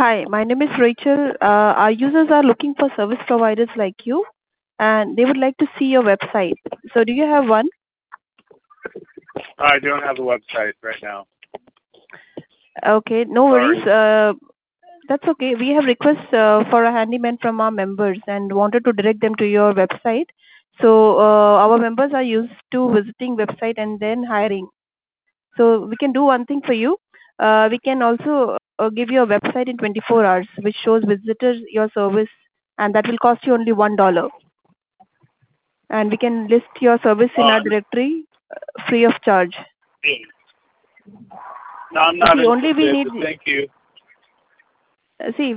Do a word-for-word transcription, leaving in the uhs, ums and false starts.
Hi, my name is Rachel. Uh, our users are looking for service providers like you, and they would like to see your website. So, do you have one? I don't have a website right now. Okay, no Sorry. worries. Uh, that's okay. We have requests uh, for a handyman from our members and wanted to direct them to your website. So, uh, our members are used to visiting website and then hiring. So, we can do one thing for you. Uh, we can also uh, give you a website in twenty-four hours, which shows visitors your service, and that will cost you only one dollar. And we can list your service in our Uh, directory uh, free of charge. no, I'm not See, only we interested, need, but thank you. uh, see,